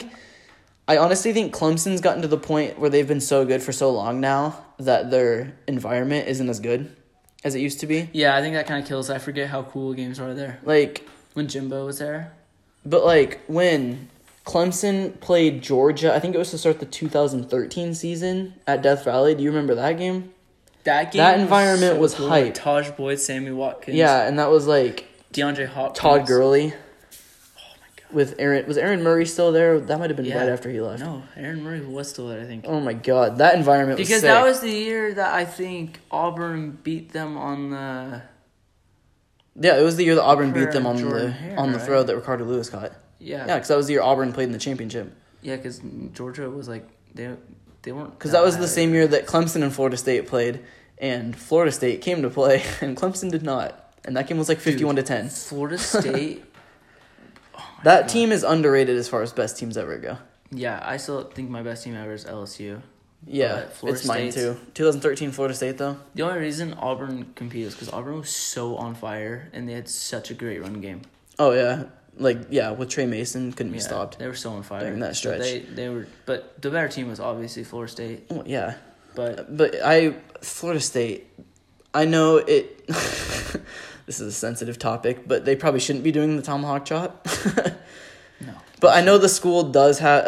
I honestly think Clemson's gotten to the point where they've been so good for so long now that their environment isn't as good as it used to be. Yeah, I think that kind of kills. I forget how cool games are there. Like, When Jimbo was there. but like when Clemson played Georgia, I think it was to start the 2013 season at Death Valley. Do you remember that game? That game. That environment was cool. hype. Taj Boyd, Sammy Watkins. Yeah, and that was like DeAndre Hopkins. Todd Gurley Oh my god. with Aaron. Was Aaron Murray still there? That might have been Yeah. right after he left. No, Aaron Murray was still there, I think. Oh my god, that environment was Because sick. that was the year that I think Auburn beat them on the. Yeah, it was the year that Auburn beat them on Jordan the Hare, on the right? throw that Ricardo Lewis caught. Yeah. Yeah, because that was the year Auburn played in the championship. Yeah, because Georgia was like they weren't. Because that was the bad. same year that Clemson and Florida State played, and Florida State came to play, and Clemson did not. And that game was like 51-10. Florida State. That team is underrated as far as best teams ever go. Yeah, I still think my best team ever is LSU. Yeah, But Florida it's mine State's- too. 2013 Florida State though. The only reason Auburn competed is because Auburn was so on fire and they had such a great run game. Oh yeah, with Trey Mason couldn't be Yeah, stopped. They were so on fire during that So stretch. they were, but the better team was obviously Florida State. Oh, yeah, But Florida State. I know it. This is a sensitive topic, but they probably shouldn't be doing the tomahawk chop. no, But I know the school does have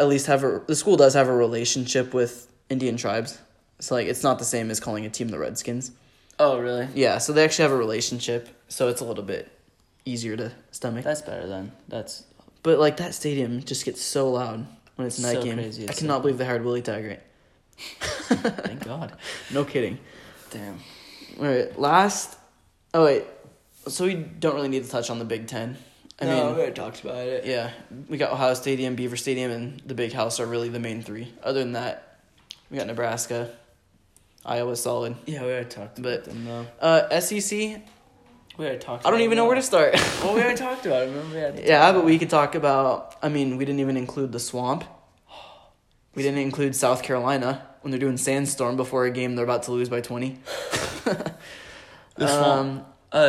a relationship with Indian tribes. So like it's not the same as calling a team the Redskins. oh really? Yeah, so they actually have a relationship, so it's a little bit easier to stomach. That's better then. That's But like that stadium just gets so loud when it's a night So game. crazy, I it's cannot so believe they hired Willie Taggart. thank God. No kidding. Damn. All right, last. Oh wait, so we don't really need to touch on the Big Ten I mean, we already talked about it. yeah, we got Ohio Stadium, Beaver Stadium, and the Big House are really the main three. Other than that, we got Nebraska, Iowa's solid. Yeah, we already talked about them though. SEC, We already talked. I don't even know where to start. Well, we already talked about it. Remember? But we could talk about. I mean, we didn't even include the Swamp. We didn't include South Carolina when they're doing Sandstorm before a game they're about to lose by 20. The Swamp.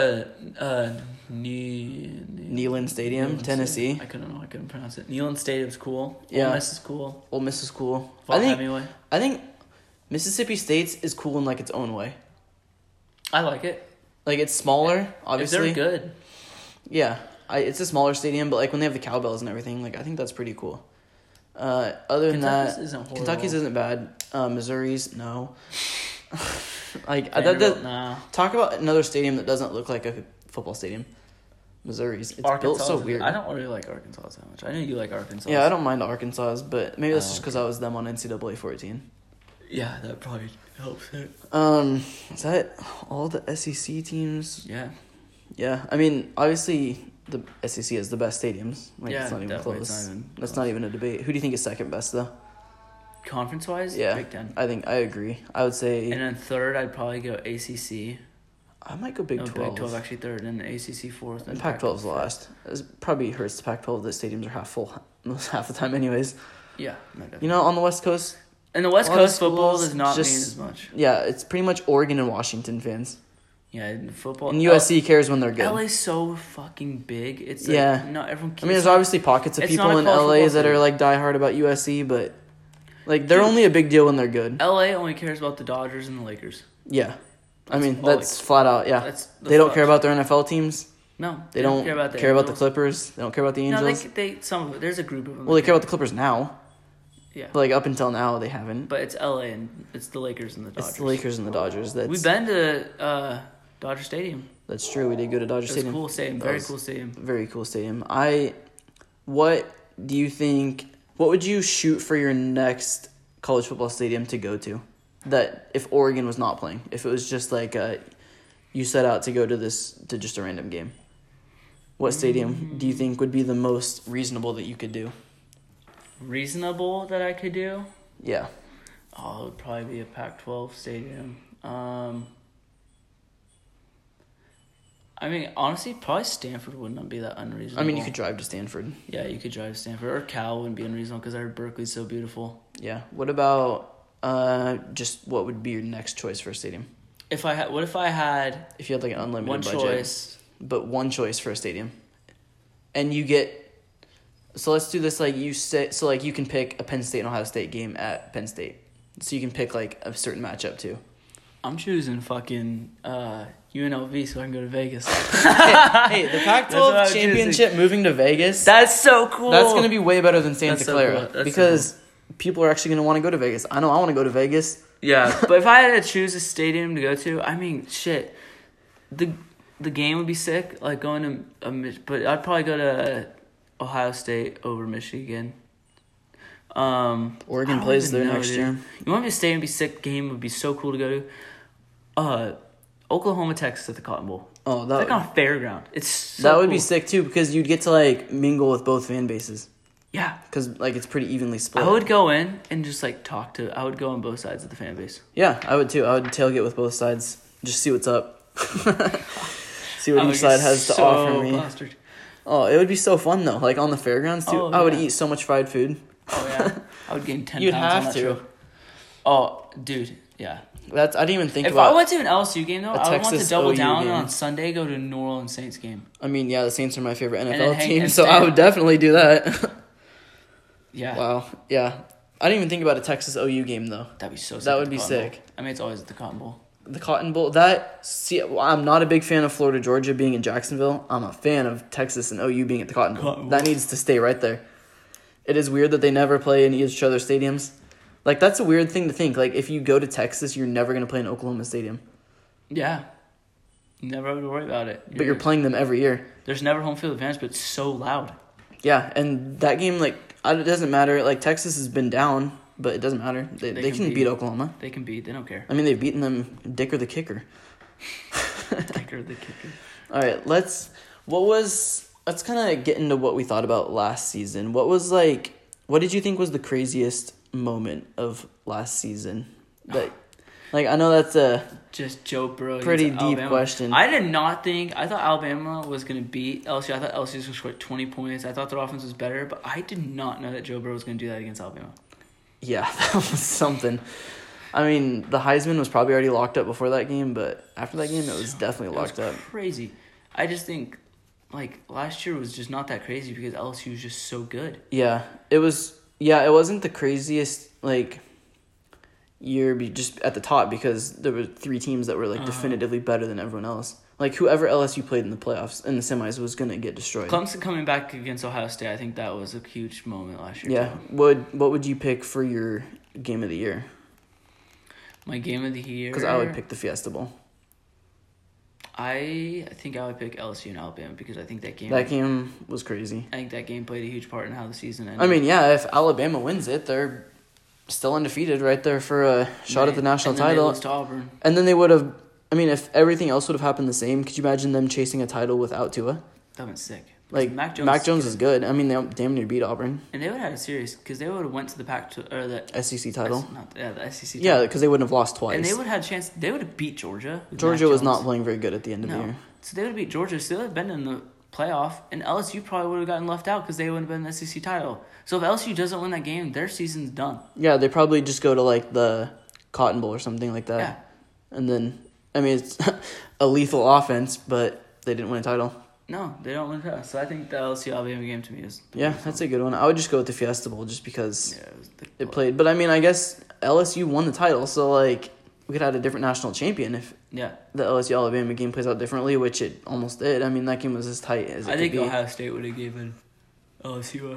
Neyland Stadium, Tennessee. I couldn't pronounce it. Neyland Stadium's cool. Yeah. Ole Miss is cool. Ole Miss is cool. Vaught Hemingway. I think Mississippi State's is cool in like its own way. I like it. Like it's smaller, obviously. If they're good. Yeah, it's a smaller stadium, but like when they have the cowbells and everything, like I think that's pretty cool. Other than Kentucky's that, isn't horrible. Kentucky's isn't bad. Missouri's no. Nah. Talk about another stadium that doesn't look like a football stadium. Missouri's. It's built so weird. I don't really like Arkansas that much. I know you like Arkansas. Yeah, I don't mind Arkansas's, but maybe that's just because I was them on NCAA 14. Yeah, that probably helps it. Is that all the SEC teams? Yeah. Yeah, I mean, obviously the SEC has the best stadiums. Like, Yeah, it's not even definitely. close. It's not even That's close. not even a debate. Who do you think is second best though? Conference-wise, Yeah, Big Ten. I agree. I would say And then third, I'd probably go ACC. I might go Big 12. Big 12 actually third, and ACC fourth. And Pac-12's last. It probably hurts the Pac-12 that stadiums are half full most half the time anyways. Yeah. You know, on the West Coast, And the West a lot of Coast football schools does not mean just- as much. yeah, it's pretty much Oregon and Washington fans. Yeah, in football. And USC cares when they're good. LA's so fucking big. It's like, Yeah. not everyone I keeps mean, there's obviously pockets of It's people not a in college LA football that are team. like diehard about USC, but like they're only a big deal when they're good. LA only cares about the Dodgers and the Lakers. Yeah. I mean, all, that's flat out, yeah. That's the They don't flux. care about their NFL teams. No, They don't care about the Angels. Clippers. They don't care about the No, Angels. they some of it. There's a group of them. Well, they that care about the Clippers now. Yeah, But like up until now, they haven't. but it's LA and it's the Lakers and the Dodgers. It's the Lakers and the Dodgers. We've been to Dodger Stadium. That's true. We did go to Dodger It's a Stadium. cool stadium. That Very was cool stadium. Very cool stadium. What do you think? What would you shoot for your next college football stadium to go to? That if Oregon was not playing, if it was just like you set out to go to just a random game. What stadium do you think would be the most reasonable that you could do? Reasonable that I could do. Yeah. Oh, it would probably be a Pac-12 stadium. I mean, honestly, probably Stanford wouldn't be that unreasonable. I mean, you could drive to Stanford. Yeah, you could drive to Stanford. Or Cal wouldn't be unreasonable because I heard Berkeley's so beautiful. Yeah. What about just what would be your next choice for a stadium? What if I had If you had like an unlimited one budget, choice? but one choice for a stadium, and you get. So let's do this like you can pick a Penn State and Ohio State game at Penn State. So you can pick like a certain matchup too. I'm choosing fucking UNLV so I can go to Vegas. Hey, the That's what I Pac-12 was championship moving to Vegas. That's so cool. That's going to be way better than Santa That's so Clara cool. That's because people are actually going to want to go to Vegas. I know I want to go to Vegas. Yeah, but if I had to choose a stadium to go to, I mean, shit, the game would be sick. Like going to, but I'd probably go to Ohio State over Michigan. Oregon I plays don't there even next know, year. dude. You want me to stay and be sick? Game would be so cool to go to. Oklahoma, Texas at the Cotton Bowl. Oh, It's that like on a fairground. It's so that would be cool. sick too because you'd get to like mingle with both fan bases Yeah. because like it's pretty evenly split. I would go in and just like I would go on both sides of the fan base. Yeah, I would too. I would tailgate with both sides. Just see what's up. See I what would each side get has to so offer me. plastered. Oh, it would be so fun though. Like on the fairgrounds too. Oh, I would yeah. eat so much fried food. Oh yeah, I would gain 10 You'd pounds on have that to. trip. Oh, dude, yeah. I didn't even think If about. I went to an LSU game though, a I would want to Texas double OU down game. on Sunday. Go to New Orleans Saints game. I mean, yeah, the Saints are my favorite then NFL hang team, and so stay I up. would definitely do that. Yeah, Wow. Yeah. I didn't even think about a Texas OU game though. that'd be so. Sick That at would the be Cotton Bowl. sick. I mean, it's always at the Cotton Bowl. The Cotton Bowl. I'm not a big fan of Florida Georgia being in Jacksonville. I'm a fan of Texas and OU being at the Cotton Bowl. Cotton Bowl. That needs to stay right there. It is weird that they never play in each other's stadiums. Like that's a weird thing to think. Like if you go to Texas, you're never gonna play in Oklahoma Stadium, Yeah, you never have to worry about it. but you're playing them every year. There's never home field advantage, but it's so loud. Yeah, and that game it doesn't matter. Like Texas has been down, but it doesn't matter. They can beat Oklahoma. They can beat. They don't care. I mean, they've beaten them. Dick or the kicker. Kicker, the kicker. All right, what was let's kind of get into what we thought about last season. What did you think was the craziest moment of last season? That, like, I know that's a just Joe Burrow. pretty deep Alabama. question. I thought Alabama was going to beat LSU. I thought LSU was going to score 20 points. I thought their offense was better, but I did not know that Joe Burrow was going to do that against Alabama. Yeah, that was something. I mean, the Heisman was probably already locked up before that game, but after that game, it was definitely locked up. Crazy. I just think, like, last year was just not that crazy because LSU was just so good. Yeah, it was. Yeah, it wasn't the craziest, like, year just at the top because there were 3 teams that were, like, definitively better than everyone else. Like, whoever LSU played in the playoffs, in the semis, was going to get destroyed. Clemson coming back against Ohio State, I think that was a huge moment last year. Yeah. Too. What would you pick for your game of the year? My game of the year? Because I would pick the Fiesta Bowl. I think I would pick LSU and Alabama because I think that game was crazy. I think that game played a huge part in how the season ended. I mean, yeah, if Alabama wins it, they're still undefeated right there for a shot at the national title. They lost to Auburn. And then they would have, I mean, if everything else would have happened the same, could you imagine them chasing a title without Tua? That went sick. Like, Mac Jones is good. I mean, they damn near beat Auburn. And they would have had a series because they would have went to the the SEC title. The SEC title. Yeah, because they wouldn't have lost twice. And they would have had a chance. They would have beat Georgia. Georgia was not playing very good at the end of the year. So they would have beat Georgia. So they would have been in the playoff. And LSU probably would have gotten left out because they would have been in the SEC title. So if LSU doesn't win that game, their season's done. Yeah, they probably just go to, like, the Cotton Bowl or something like that. Yeah. And then, I mean, it's a lethal offense, but they didn't win a title. No, they don't win a title. So I think the LSU Alabama game to me is... Yeah, that's a good one. I would just go with the Fiesta Bowl just because it played. But, I mean, I guess LSU won the title, so, like, we could have a different national champion if the LSU-Alabama game plays out differently, which it almost did. I mean, that game was as tight as it could be. I think Ohio State would have given LSU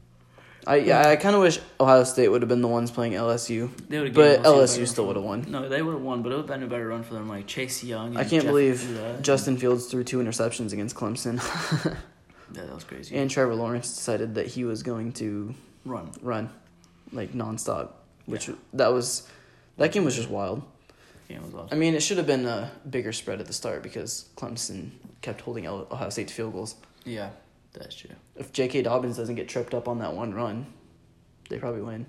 I kind of wish Ohio State would have been the ones playing LSU. They would have but LSU still would have won. No, they would have won, but it would have been a better run for them, like Chase Young. And I can't believe Justin Fields threw 2 interceptions against Clemson. Yeah, that was crazy. And Trevor Lawrence decided that he was going to run like nonstop, which that game was just wild. Yeah, it was awesome. I mean, it should have been a bigger spread at the start because Clemson kept holding Ohio State to field goals. Yeah, that's true. If J.K. Dobbins doesn't get tripped up on that one run, they probably win.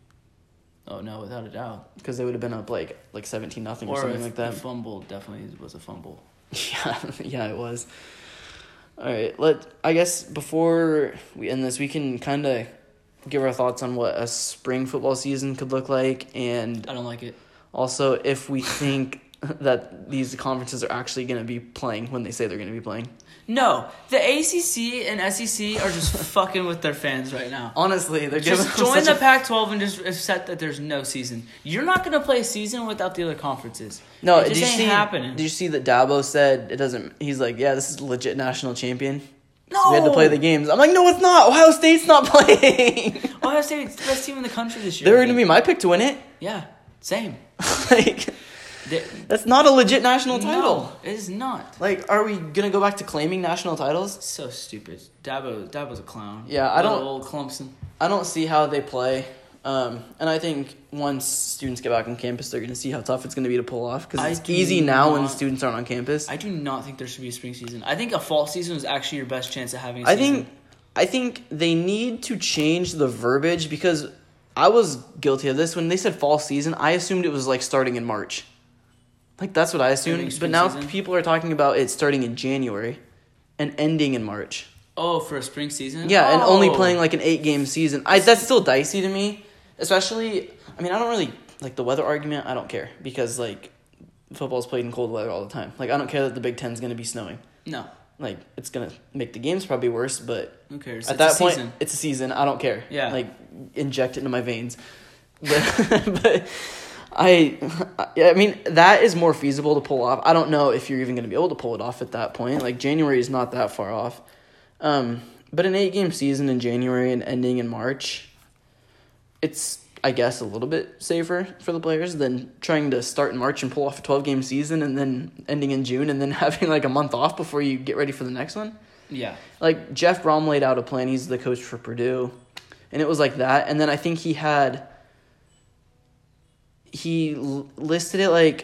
Oh, no, without a doubt. Because they would have been up like 17-0 or something like that. The fumble definitely was a fumble. Yeah, it was. All right, I guess before we end this, we can kind of give our thoughts on what a spring football season could look like, and I don't like it. Also, if we think that these conferences are actually going to be playing when they say they're going to be playing. No, the ACC and SEC are just fucking with their fans right now. Honestly, they're just join the Pac-12 and just accept that there's no season. You're not going to play a season without the other conferences. No, it just ain't happening. Did you see that Dabo said it doesn't? He's like, yeah, this is a legit national champion. No, so we had to play the games. I'm like, no, it's not. Ohio State's not playing. Ohio State's the best team in the country this year. They were going to be my pick to win it. Yeah, same. Like. That's not a legit national title. No, it is not. Like, are we gonna go back to claiming national titles? So stupid. Dabo's a clown. Yeah, old Clemson. I don't see how they play. And I think once students get back on campus, they're gonna see how tough it's gonna be to pull off. Because it's easy now when students aren't on campus. I do not think there should be a spring season. I think a fall season is actually your best chance of having a season. I think they need to change the verbiage because I was guilty of this. When they said fall season, I assumed it was like starting in March. Like, that's what I assumed. But now people are talking about it starting in January and ending in March. Oh, for a spring season? Yeah, and only playing, like, an 8-game season. That's still dicey to me. Especially, I mean, I don't really, like, the weather argument, I don't care. Because, like, football's played in cold weather all the time. Like, I don't care that the Big Ten's going to be snowing. No. Like, it's going to make the games probably worse, but... Who cares? At that point, it's a season. I don't care. Yeah. Like, inject it into my veins. But I mean, that is more feasible to pull off. I don't know if you're even going to be able to pull it off at that point. Like, January is not that far off. But an 8-game season in January and ending in March, it's, I guess, a little bit safer for the players than trying to start in March and pull off a 12-game season and then ending in June and then having, like, a month off before you get ready for the next one. Yeah. Like, Jeff Brom laid out a plan. He's the coach for Purdue. And it was like that. And then I think he listed it like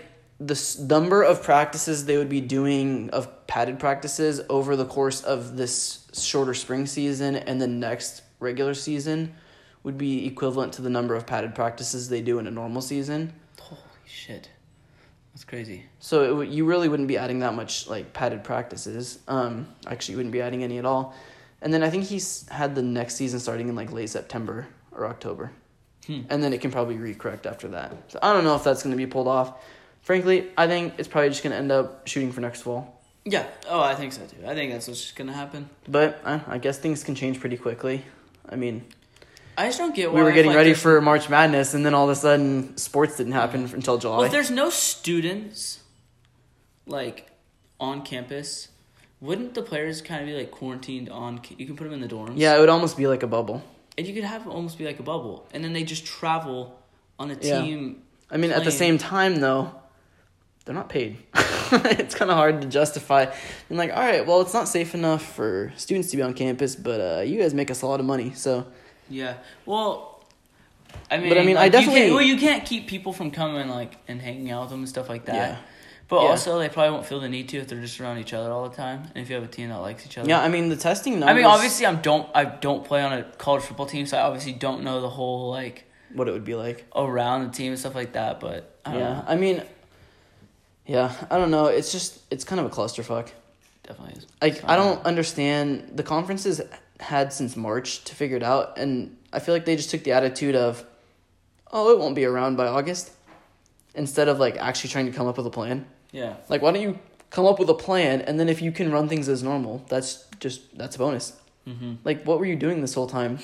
number of practices they would be doing of padded practices over the course of this shorter spring season and the next regular season would be equivalent to the number of padded practices they do in a normal season. Holy shit. That's crazy. So you really wouldn't be adding that much like padded practices. Actually, you wouldn't be adding any at all. And then I think he's had the next season starting in like late September or October. And then it can probably recorrect after that. So I don't know if that's going to be pulled off. Frankly, I think it's probably just going to end up shooting for next fall. Yeah. Oh, I think so too. I think that's what's going to happen. But I guess things can change pretty quickly. I mean, I just don't get why. We were getting ready for March Madness, and then all of a sudden, sports didn't happen until July. Well, if there's no students, like, on campus, wouldn't the players kind of be, like, quarantined on... You can put them in the dorms. Yeah, it would almost be like a bubble. And you could have it almost be like a bubble. And then they just travel on a team. I mean, at the same time, though, they're not paid. It's kind of hard to justify. And like, all right, well, it's not safe enough for students to be on campus, but you guys make us a lot of money, so... Yeah, well, I mean... But I mean, like, I definitely... you can't keep people from coming, like, and hanging out with them and stuff like that. Yeah. But also, they probably won't feel the need to if they're just around each other all the time. And if you have a team that likes each other. Yeah, I mean, the testing numbers... I mean, obviously, I don't play on a college football team, so I obviously don't know the whole, like... What it would be like. Around the team and stuff like that, but... I don't know. I mean... Yeah, I don't know. It's kind of a clusterfuck. Definitely is. Like, I don't understand. The conferences had since March to figure it out, and I feel like they just took the attitude of, oh, it won't be around by August, instead of, like, actually trying to come up with a plan. Yeah. Like, why don't you come up with a plan, and then if you can run things as normal, that's a bonus. Mm-hmm. Like, what were you doing this whole time?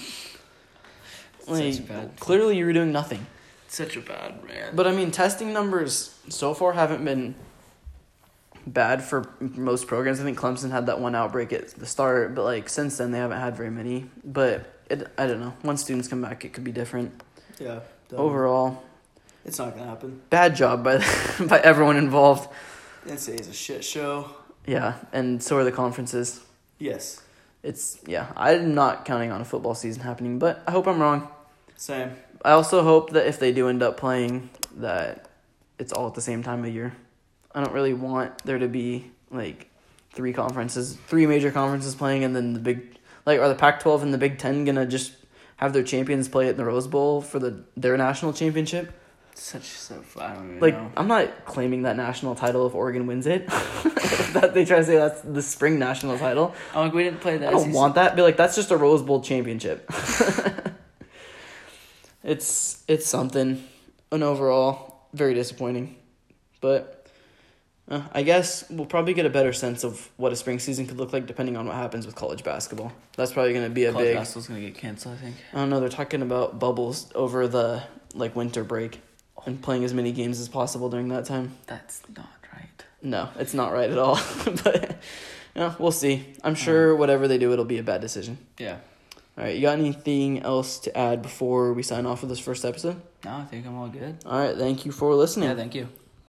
Like, clearly you were doing nothing. Such a bad man. But, I mean, testing numbers so far haven't been bad for most programs. I think Clemson had that one outbreak at the start, but, like, since then they haven't had very many. But, I don't know. Once students come back, it could be different. Yeah. Definitely. Overall, it's not going to happen. Bad job by by everyone involved. The NCAA is a shit show. Yeah, and so are the conferences. Yes. I'm not counting on a football season happening, but I hope I'm wrong. Same. I also hope that if they do end up playing, that it's all at the same time of year. I don't really want there to be, like, three major conferences playing, and then are the Pac-12 and the Big Ten gonna just have their champions play at the Rose Bowl for their national championship? I don't even like, know. I'm not claiming that national title if Oregon wins it. That they try to say that's the spring national title. I'm like, we didn't play that. I don't want that. Be like, that's just a Rose Bowl championship. It's something. And overall, very disappointing. But I guess we'll probably get a better sense of what a spring season could look like depending on what happens with college basketball. That's probably going to be college basketball's going to get canceled, I think. I don't know. They're talking about bubbles over the winter break and playing as many games as possible during that time. That's not right. No, it's not right at all. But we'll see. I'm sure whatever they do, it'll be a bad decision. Yeah. All right, you got anything else to add before we sign off for this first episode? No, I think I'm all good. All right, thank you for listening. Yeah, thank you.